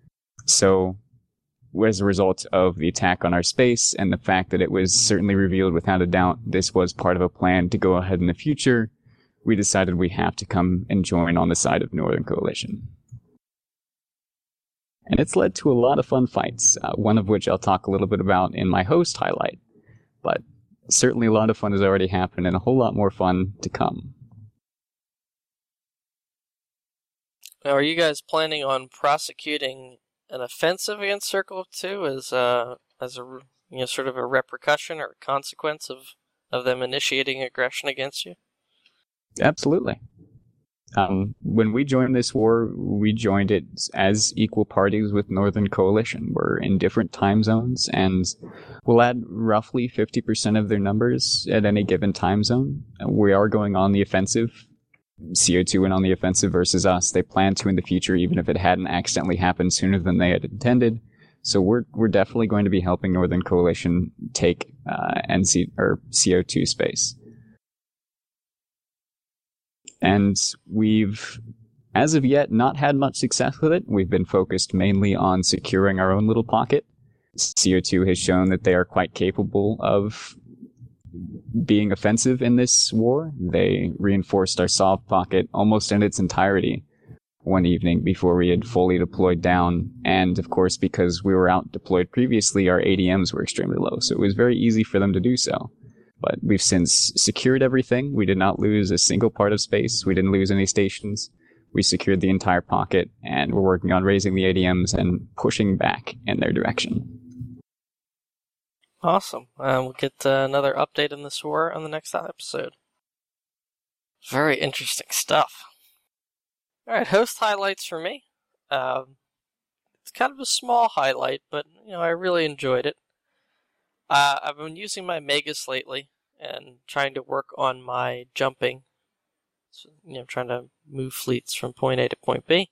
So, as a result of the attack on our space and the fact that it was certainly revealed without a doubt this was part of a plan to go ahead in the future, we decided we have to come and join on the side of Northern Coalition. And it's led to a lot of fun fights, uh, one of which I'll talk a little bit about in my host highlight. But certainly a lot of fun has already happened, and a whole lot more fun to come. Now, are you guys planning on prosecuting an offensive against Circle of Two as uh, as a you know sort of a repercussion or a consequence of, of them initiating aggression against you? Absolutely. Um, when we joined this war, we joined it as equal parties with Northern Coalition. We're in different time zones, and we'll add roughly fifty percent of their numbers at any given time zone. We are going on the offensive. C O two went on the offensive versus us. They plan to in the future, even if it hadn't accidentally happened sooner than they had intended. So we're we're definitely going to be helping Northern Coalition take uh, N C or C O two space. And we've, as of yet, not had much success with it. We've been focused mainly on securing our own little pocket. C O two has shown that they are quite capable of being offensive in this war. They reinforced our soft pocket almost in its entirety one evening before we had fully deployed down. And of course, because we were out deployed previously, our A D Ms were extremely low. So it was very easy for them to do so. But we've since secured everything. We did not lose a single part of space. We didn't lose any stations. We secured the entire pocket, and we're working on raising the A D Ms and pushing back in their direction. Awesome. Uh, we'll get uh, another update in this war on the next episode. Very interesting stuff. Alright, host highlights for me. Um, it's kind of a small highlight, but you know I really enjoyed it. Uh, I've been using my Magus lately and trying to work on my jumping. So, you know, trying to move fleets from point A to point B.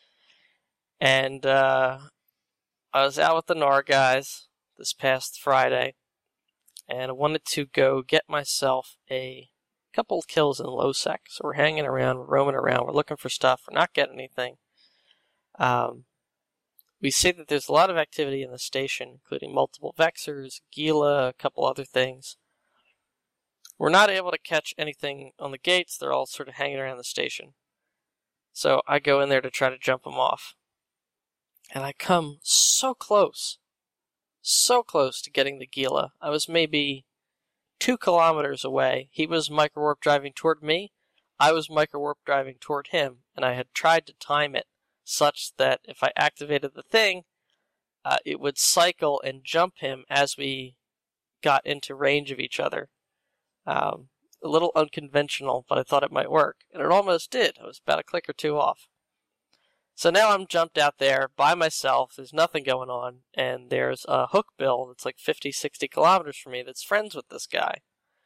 And uh, I was out with the N A R guys this past Friday, and I wanted to go get myself a couple kills in low sec. So we're hanging around, we're roaming around, we're looking for stuff, we're not getting anything. Um, we see that there's a lot of activity in the station, including multiple Vexors, Gila, a couple other things. We're not able to catch anything on the gates, they're all sort of hanging around the station. So I go in there to try to jump them off. And I come so close, so close to getting the Gila. I was maybe two kilometers away. He was microwarp driving toward me. I was microwarp driving toward him, and I had tried to time it such that if I activated the thing, uh, it would cycle and jump him as we got into range of each other. Um, a little unconventional, but I thought it might work, and it almost did. I was about a click or two off. So now I'm jumped out there by myself, there's nothing going on, and there's a hookbill that's like fifty, sixty kilometers from me that's friends with this guy.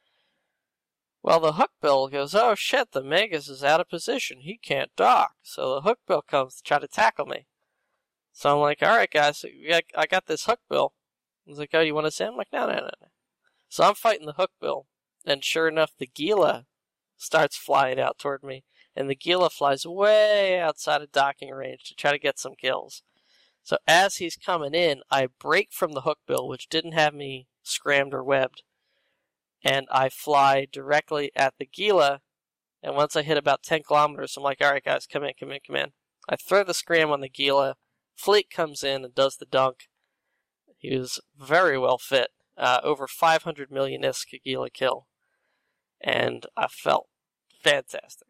Well, the hookbill goes, oh shit, the Magus is out of position, he can't dock. So the hookbill comes to try to tackle me. So I'm like, alright guys, I got this hookbill. He's like, oh, you want to say? I'm like, no, no, no, no. So I'm fighting the hookbill, and sure enough, the Gila starts flying out toward me. And the Gila flies way outside of docking range to try to get some kills. So as he's coming in, I break from the hookbill, which didn't have me scrammed or webbed, and I fly directly at the Gila. And once I hit about ten kilometers, I'm like, alright guys, come in, come in, come in. I throw the scram on the Gila. Fleet comes in and does the dunk. He was very well fit. Uh, over five hundred million I S K Gila kill. And I felt fantastic.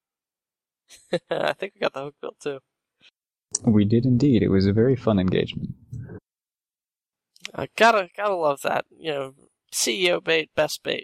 I think we got the hook built too. We did indeed. It was a very fun engagement. I gotta gotta love that. You know, C E O bait, best bait.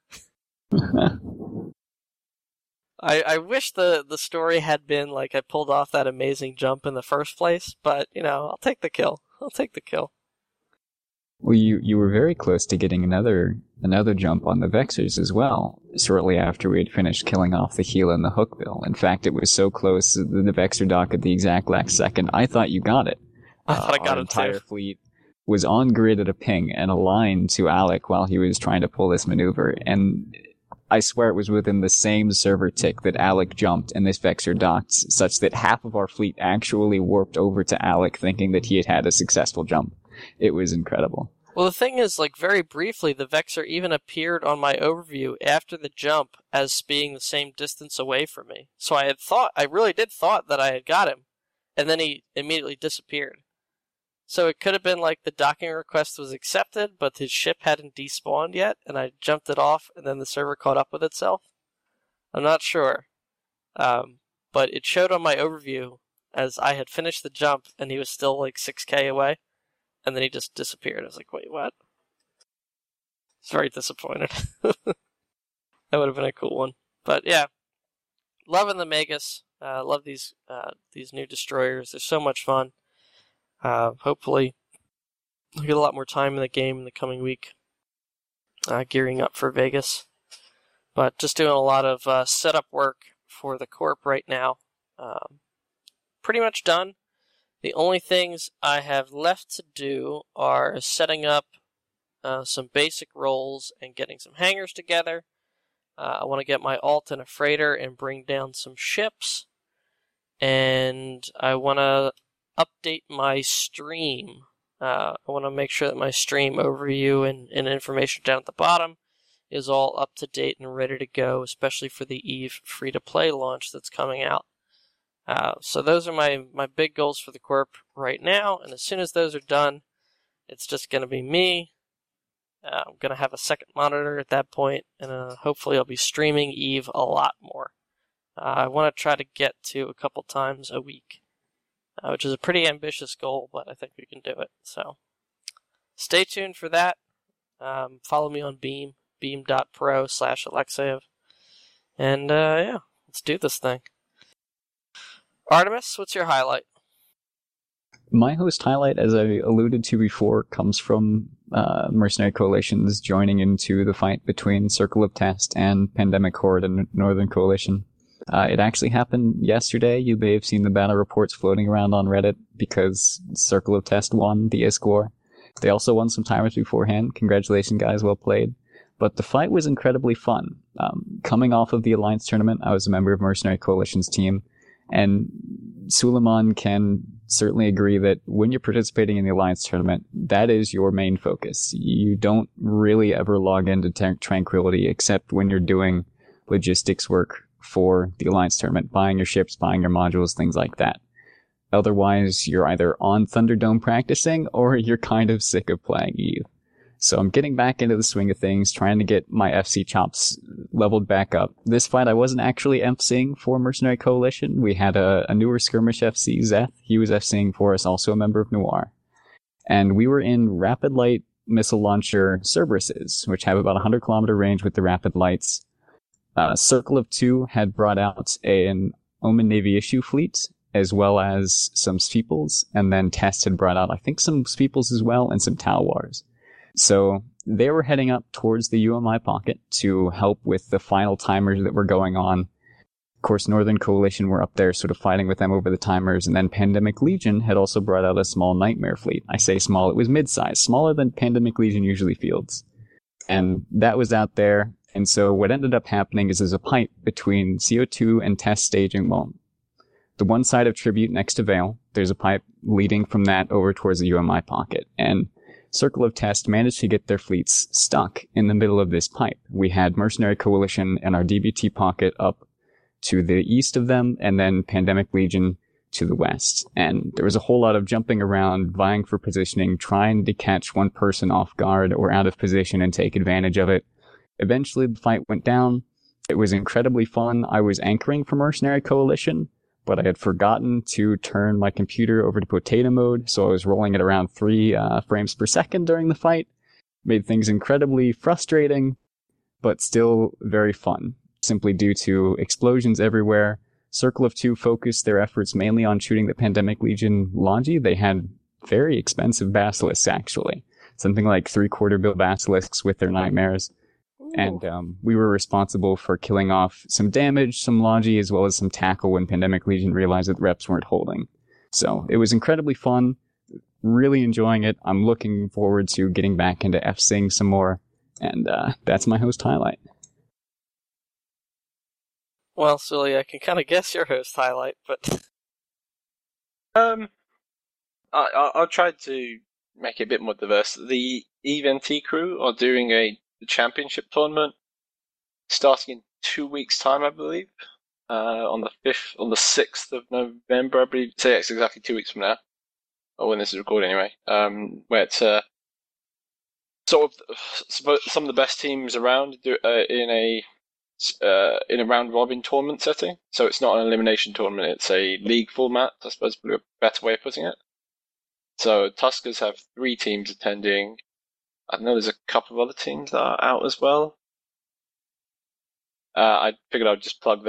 I I wish the, the story had been like I pulled off that amazing jump in the first place, but you know, I'll take the kill. I'll take the kill. Well, you, you were very close to getting another another jump on the Vexors as well, shortly after we had finished killing off the Gila and the hookbill. In fact, it was so close that the Vexor dock at the exact last second, I thought you got it. I thought uh, I got our it entire too. Fleet was on grid at a ping and aligned to Alec while he was trying to pull this maneuver, and I swear it was within the same server tick that Alec jumped and this Vexor docked, such that half of our fleet actually warped over to Alec thinking that he had had a successful jump. It was incredible. Well, the thing is, like, very briefly, the Vexor even appeared on my overview after the jump as being the same distance away from me. So I had thought, I really did thought that I had got him, and then he immediately disappeared. So it could have been like the docking request was accepted, but his ship hadn't despawned yet, and I jumped it off, and then the server caught up with itself. I'm not sure. Um, but it showed on my overview as I had finished the jump, and he was still like six K away. And then he just disappeared. I was like, wait, what? I was very disappointed. That would have been a cool one. But yeah, loving the Magus. Uh, love these uh, these new destroyers. They're so much fun. Uh, hopefully, I'll get a lot more time in the game in the coming week. Uh, gearing up for Vegas. But just doing a lot of uh, setup work for the Corp right now. Um, pretty much done. The only things I have left to do are setting up uh, some basic rolls and getting some hangars together. Uh, I want to get my alt in a freighter and bring down some ships. And I want to update my stream. Uh, I want to make sure that my stream overview and, and information down at the bottom is all up to date and ready to go, especially for the EVE free-to-play launch that's coming out. Uh, so those are my, my big goals for the Corp right now, and as soon as those are done, it's just going to be me. Uh, I'm going to have a second monitor at that point, and uh, hopefully I'll be streaming EVE a lot more. Uh, I want to try to get to a couple times a week. Uh, which is a pretty ambitious goal, but I think we can do it. So stay tuned for that. Um, follow me on Beam, beam.pro slash Alexeyev. And uh, yeah, let's do this thing. Artemis, what's your highlight? My host highlight, as I alluded to before, comes from uh, Mercenary Coalitions joining into the fight between Circle of Test and Pandemic Horde and Northern Coalition. Uh, it actually happened yesterday. You may have seen the battle reports floating around on Reddit because Circle of Test won the I S C war. They also won some timers beforehand. Congratulations, guys. Well played. But the fight was incredibly fun. Um, coming off of the Alliance tournament, I was a member of Mercenary Coalition's team, and Suleiman can certainly agree that when you're participating in the Alliance tournament, that is your main focus. You don't really ever log into T- Tranquility except when you're doing logistics work for the Alliance tournament, buying your ships, buying your modules, things like that. Otherwise, you're either on Thunderdome practicing, or you're kind of sick of playing EVE. So I'm getting back into the swing of things, trying to get my F C chops leveled back up. This fight, I wasn't actually FCing for Mercenary Coalition. We had a, a newer skirmish F C, Zeth. He was FCing for us, also a member of Noir. And we were in Rapid Light Missile Launcher Cerberuses, which have about one hundred kilometer range with the Rapid Lights. Uh, Circle of Two had brought out a, an Omen Navy issue fleet, as well as some Steeples, and then Test had brought out, I think, some Steeples as well, and some Talwars. So they were heading up towards the U M I pocket to help with the final timers that were going on. Of course, Northern Coalition were up there sort of fighting with them over the timers, and then Pandemic Legion had also brought out a small Nightmare fleet. I say small, it was mid-size, smaller than Pandemic Legion usually fields. And that was out there. And so what ended up happening is there's a pipe between C O two and Test staging. Well, the one side of Tribute next to Vale, there's a pipe leading from that over towards the U M I pocket. And Circle of Test managed to get their fleets stuck in the middle of this pipe. We had Mercenary Coalition and our D B T pocket up to the east of them, and then Pandemic Legion to the west. And there was a whole lot of jumping around, vying for positioning, trying to catch one person off guard or out of position and take advantage of it. Eventually, the fight went down. It was incredibly fun. I was anchoring for Mercenary Coalition, but I had forgotten to turn my computer over to potato mode, so I was rolling at around three uh, frames per second during the fight. Made things incredibly frustrating, but still very fun, simply due to explosions everywhere. Circle of Two focused their efforts mainly on shooting the Pandemic Legion Logi. They had very expensive basilisks, actually. Something like three-quarter bill basilisks with their nightmares. And um, we were responsible for killing off some damage, some Logi, as well as some tackle when Pandemic Legion realized that the reps weren't holding. So it was incredibly fun, really enjoying it. I'm looking forward to getting back into FCing some more, and uh, that's my host highlight. Well, Sully, I can kind of guess your host highlight, but... Um, I, I, I'll try to make it a bit more diverse. The EVE N T crew are doing a championship tournament starting in two weeks' time, I believe. Uh, on the fifth, on the sixth of November, I believe. So yeah, it's exactly two weeks from now, or when this is recorded, anyway. Um, where it's uh, sort of some of the best teams around do, uh, in a uh, in a round robin tournament setting. So it's not an elimination tournament; it's a league format. I suppose is a better way of putting it. So Tuskers have three teams attending. I know there's a couple of other teams that are out as well. Uh, I figured I'd just plug them.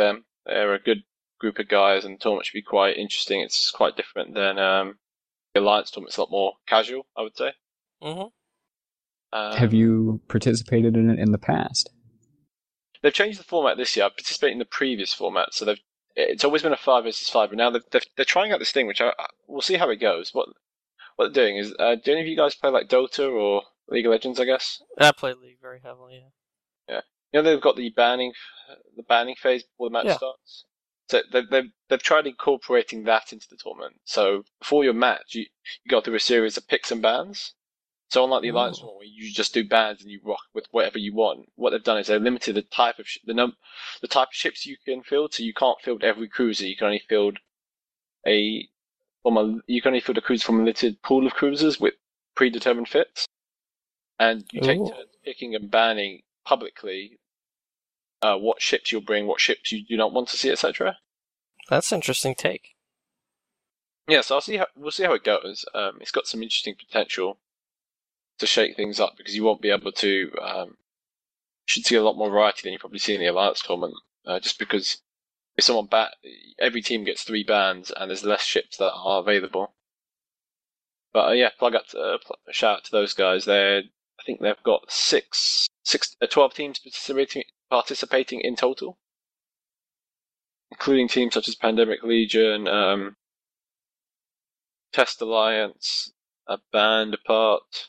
They're a good group of guys, and the tournament should be quite interesting. It's quite different than um, the Alliance tournament. It's a lot more casual, I would say. Mm-hmm. Um, Have you participated in it in the past? They've changed the format this year. I participated in the previous format, so they've it's always been a five versus five, but now they're, they're, they're trying out this thing, which I, I, we'll see how it goes. What what they're doing is, uh, do any of you guys play like Dota or League of Legends? I guess. I play League very heavily. Yeah. Yeah. You know they've got the banning, the banning phase before the match Yeah. starts. So they've, they've they've tried incorporating that into the tournament. So before your match, you you go through a series of picks and bans. So unlike the Alliance Ooh. one, where you just do bans and you rock with whatever you want, what they've done is they've limited the type of sh- the num the type of ships you can field. So you can't field every cruiser. You can only field a from a you can only field a cruiser from a limited pool of cruisers with predetermined fits, and you take Ooh. turns picking and banning publicly uh, what ships you'll bring, what ships you do not want to see, et cetera. That's an interesting take. Yeah, so I'll see how we'll see how it goes. Um, it's got some interesting potential to shake things up because you won't be able to. Um, you should see a lot more variety than you probably see in the Alliance tournament. Uh, just because if someone bat, every team gets three bans and there's less ships that are available. But uh, yeah, plug up, to, uh, shout out to those guys. They, I think they've got six, six, uh, twelve teams participating participating in total, including teams such as Pandemic Legion, um, Test Alliance, a Band Apart.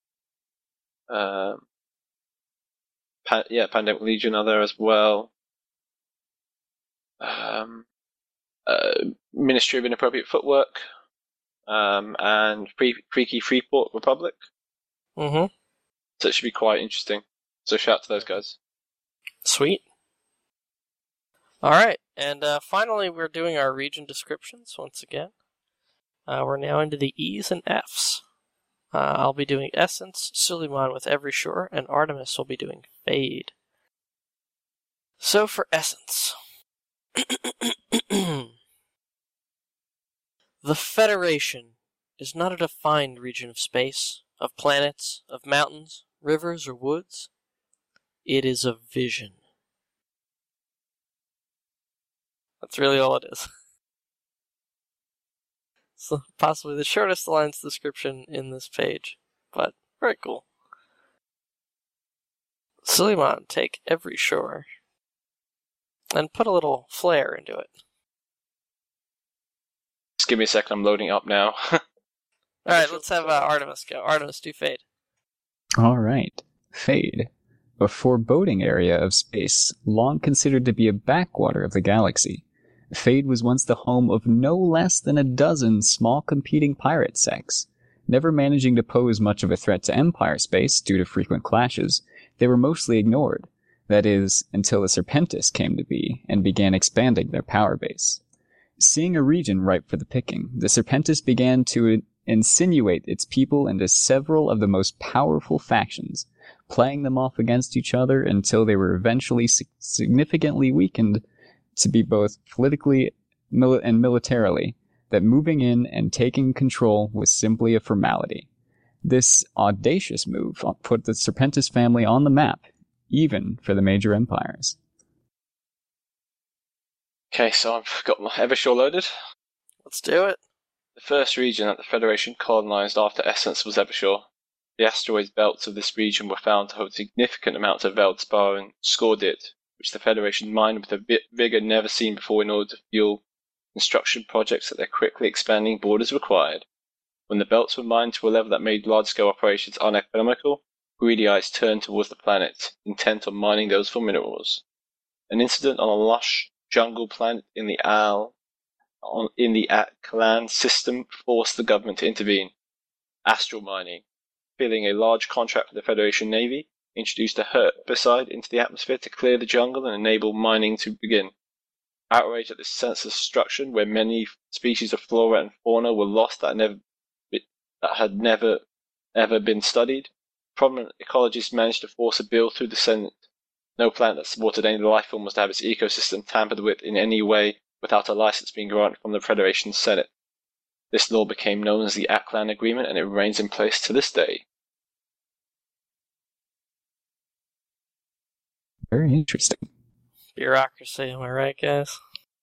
Um, pa- yeah, Pandemic Legion are there as well. Um, uh, Ministry of Inappropriate Footwork, um, and Free- Freaky Freeport Republic. Mm-hmm. So it should be quite interesting. So shout out to those guys. Sweet. All right, and uh, finally, we're doing our region descriptions once again. Uh, we're now into the E's and F's. Uh, I'll be doing Essence, Suleiman with Every Shore, and Artemis will be doing Fade. So for Essence. The Federation is not a defined region of space, of planets, of mountains, rivers, or woods. It is a vision. That's really all it is. So possibly the shortest Alliance description in this page, but very cool. Suleiman, take Every Shore and put a little flair into it. Just give me a second, I'm loading up now. Alright, let's have uh, Artemis go. Artemis, do Fade. All right. Fade. A foreboding area of space, long considered to be a backwater of the galaxy. Fade was once the home of no less than a dozen small competing pirate sects. Never managing to pose much of a threat to Empire space due to frequent clashes, they were mostly ignored. That is, until the Serpentis came to be and began expanding their power base. Seeing a region ripe for the picking, the Serpentis began to insinuate its people into several of the most powerful factions, playing them off against each other until they were eventually significantly weakened to be both politically and militarily, that moving in and taking control was simply a formality. This audacious move put the Serpentis family on the map, even for the major empires. Okay, so I've got my Evershore loaded. Let's do it. The first region that the Federation colonized after Essence was Evershore. The asteroid belts of this region were found to hold significant amounts of Veldspar and Scordit, which the Federation mined with a vigor never seen before in order to fuel construction projects that their quickly expanding borders required. When the belts were mined to a level that made large-scale operations uneconomical, greedy eyes turned towards the planet, intent on mining those for minerals. An incident on a lush jungle planet in the Al, on, in the Atlan system forced the government to intervene. Astral mining, filling a large contract for the Federation Navy, introduced a herbicide into the atmosphere to clear the jungle and enable mining to begin. Outrage at this senseless destruction, where many species of flora and fauna were lost that, never, that had never ever been studied, prominent ecologists managed to force a bill through the Senate. No planet that supported any life form was to have its ecosystem tampered with in any way without a license being granted from the Federation Senate. This law became known as the Atlan Agreement, and it remains in place to this day. Very interesting. Bureaucracy, am I right, guys?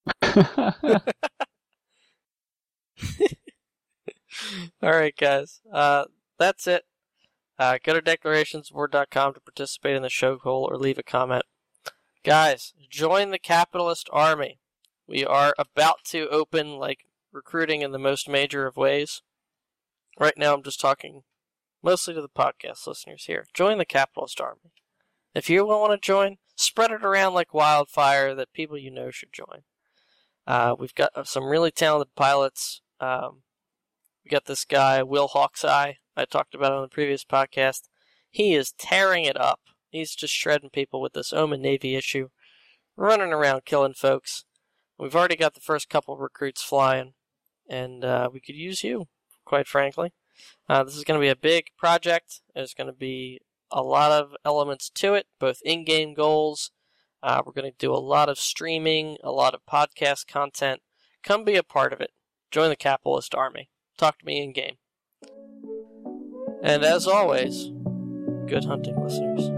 Alright, guys. Uh, that's it. Uh, go to declarations board dot com to participate in the show poll or leave a comment. Guys, join the Capitalist Army. We are about to open, like, recruiting in the most major of ways. Right now I'm just talking mostly to the podcast listeners here. Join the Capitalist Army. If you want to join, spread it around like wildfire that people you know should join. Uh, we've got some really talented pilots. Um, we got this guy, Will Hawkseye, I talked about on the previous podcast. He is tearing it up. He's just shredding people with this Omen Navy issue, running around killing folks. We've already got the first couple recruits flying, and uh, we could use you, quite frankly. Uh, this is going to be a big project. There's going to be a lot of elements to it, both in-game goals. Uh, we're going to do a lot of streaming, a lot of podcast content. Come be a part of it. Join the Capitalist Army. Talk to me in-game. And as always, good hunting, listeners.